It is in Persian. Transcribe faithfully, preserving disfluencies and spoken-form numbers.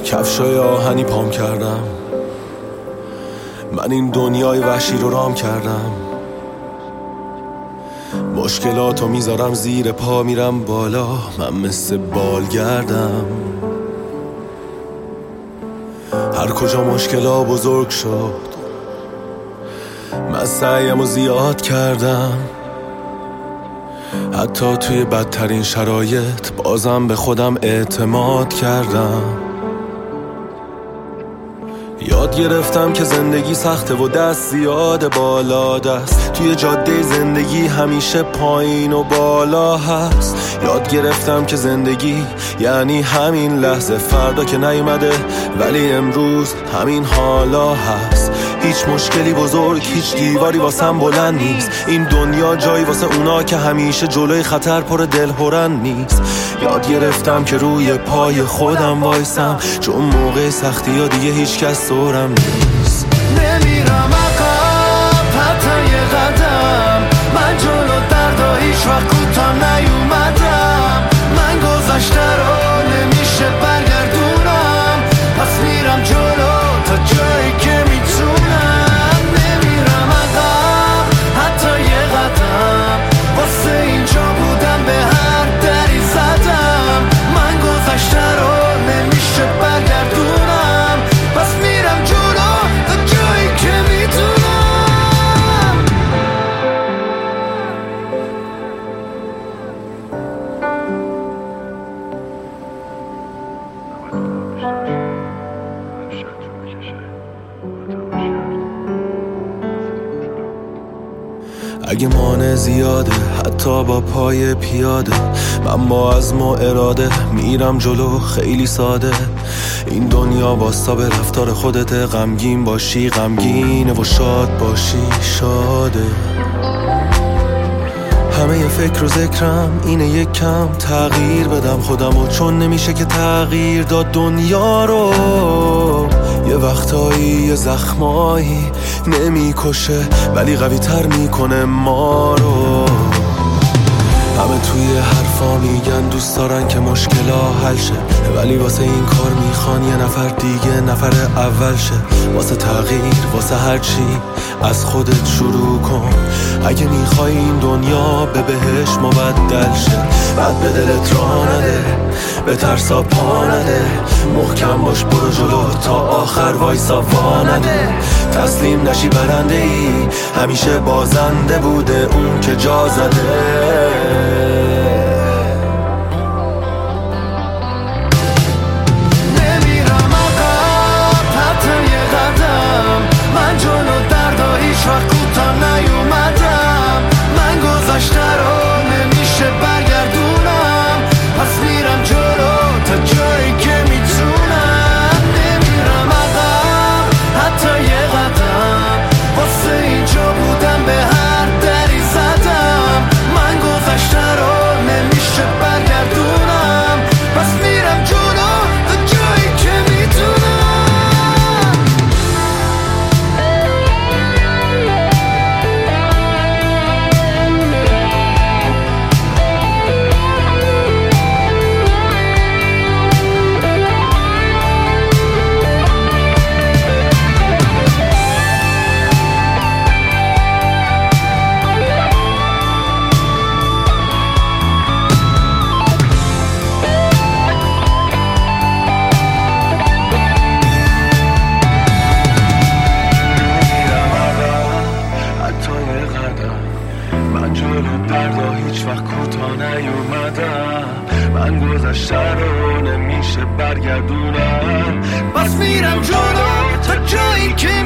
کفشای آهنی پام کردم، من این دنیای وحشی رو رام کردم. مشکلاتو میذارم زیر پا، میرم بالا، من مثل بالگردم. هر کجا مشکلا بزرگ شد، من سعیمو زیاد کردم. حتی توی بدترین شرایط بازم به خودم اعتماد کردم. یاد گرفتم که زندگی سخته و دست زیاد بالا دست، توی جاده زندگی همیشه پایین و بالا هست. یاد گرفتم که زندگی یعنی همین لحظه، فردا که نیومده ولی امروز همین حالا هست. هیچ مشکلی بزرگ، هیچ دیواری واسم بلند نیست. این دنیا جایی واسه اونا که همیشه جلوی خطر پر دلهرن نیست. یاد گرفتم که روی پای خودم وایسم، چون موقع سختی ها دیگه هیچ کس دورم نیست. نمیرم عقب حتی یه قدم، من جلو دردا هیچ وقت کوتاه نیومدم. من گذشته رو نمیشه برگردونم، پس میرم جلو تا جایی که میتونم. نمیرم عقب حتی یه قدم، واسه اینجا بودم به هر دری زدم. من گذشته رو نمیشه برگردونم، پس میرم جلو تا جایی که میتونم. اگه مانع زیاده حتی با پای پیاده، من با عزم و اراده میرم جلو خیلی ساده. این دنیا واستا به رفتار خودت، غمگین باشی غمگینه و شاد باشی شاده. همه ی فکر و ذکرم اینه یک کم تغییر بدم خودمو، چون نمیشه که تغییر داد دنیا رو. یه وقتایی یه زخمایی نمیکشه ولی قوی تر میکنه ما رو. همه توی حرفا میگن دوست دارن که مشکلا حل شه، ولی واسه این کار میخوان یه نفر دیگه نفر اول شه. واسه تغییر واسه هر چی از خودت شروع کن، اگه میخوای این دنیا به بهش مبدل شه. بعد به دلت راه نده، به ترسا پا نده، محکم باش برو جلو تا آخر وایسا وا نده. تسلیم نشی برنده ای، همیشه بازنده بوده اون که جا زده. نمیرم عقب حتی یه قدم، من جلو دردا هیچ وقت کوتاه نیومدم. من گذشته رو نمیشه برگردونم، پس میرم جلو تا جایی که میتونم. نمیرم عقب حتی یه قدم، واسه اینجا بودم به هر دری زدم. من گذشته رو نمیشه برگردونم، پس میرم جلو تا جایی که میتونم. من جلو دردا هیچ وقت کوتاه نیومدم، من گذشته رو نمیشه برگردونم، پس میرم جلو تا جایی که